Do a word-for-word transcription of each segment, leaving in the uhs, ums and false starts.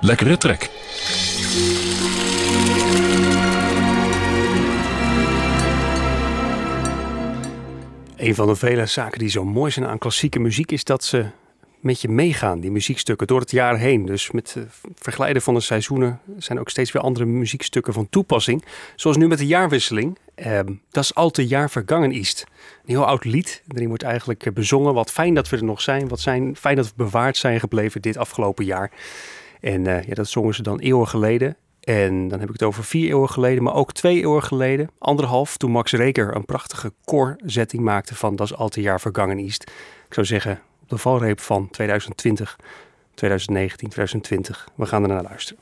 lekkere trek. Een van de vele zaken die zo mooi zijn aan klassieke muziek is dat ze met je meegaan, die muziekstukken, door het jaar heen. Dus met het vergelijden van de seizoenen zijn ook steeds weer andere muziekstukken van toepassing. Zoals nu met de jaarwisseling. Eh, dat is al te jaar vergangen is. Een heel oud lied. Daarin wordt eigenlijk bezongen. Wat fijn dat we er nog zijn. Wat zijn, fijn dat we bewaard zijn gebleven dit afgelopen jaar. En uh, ja, dat zongen ze dan eeuwen geleden. En dan heb ik het over vier eeuwen geleden, maar ook twee eeuwen geleden. Anderhalf, toen Max Reker een prachtige koorzetting maakte van Dat is al te jaar vergangen is. Ik zou zeggen, op de valreep van twintig twintig, twintig negentien, twintig twintig. We gaan er naar luisteren.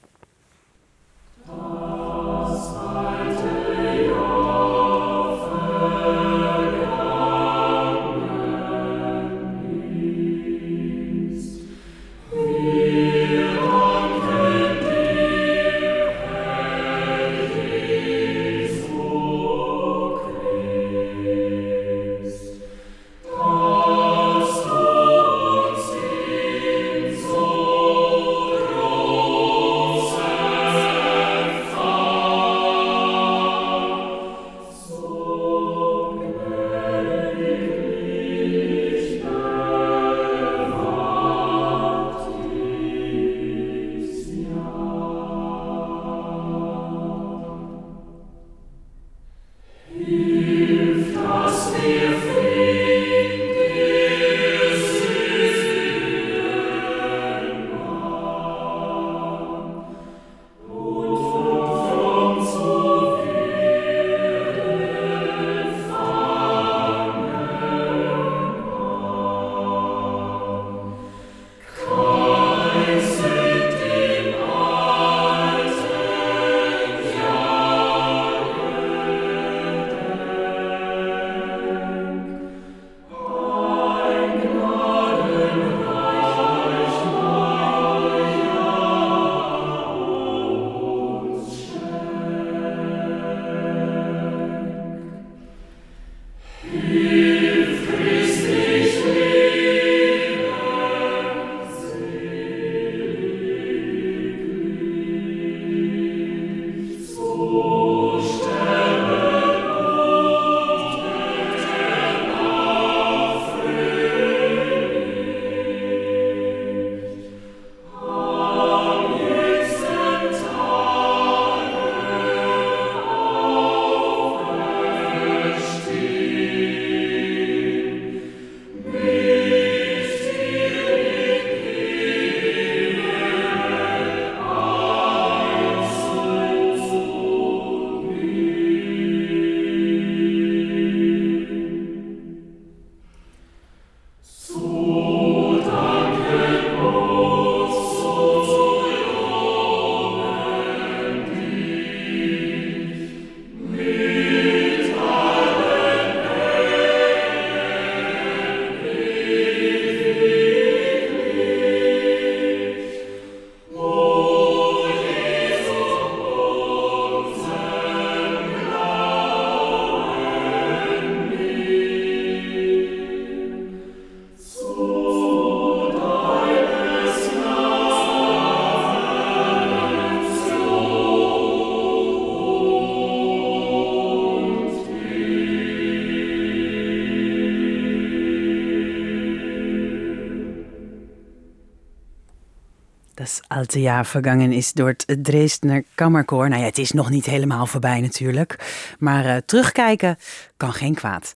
Das alte jaar vergangen is door het Dresdner Kammerkoor. Nou ja, het is nog niet helemaal voorbij natuurlijk. Maar uh, terugkijken kan geen kwaad.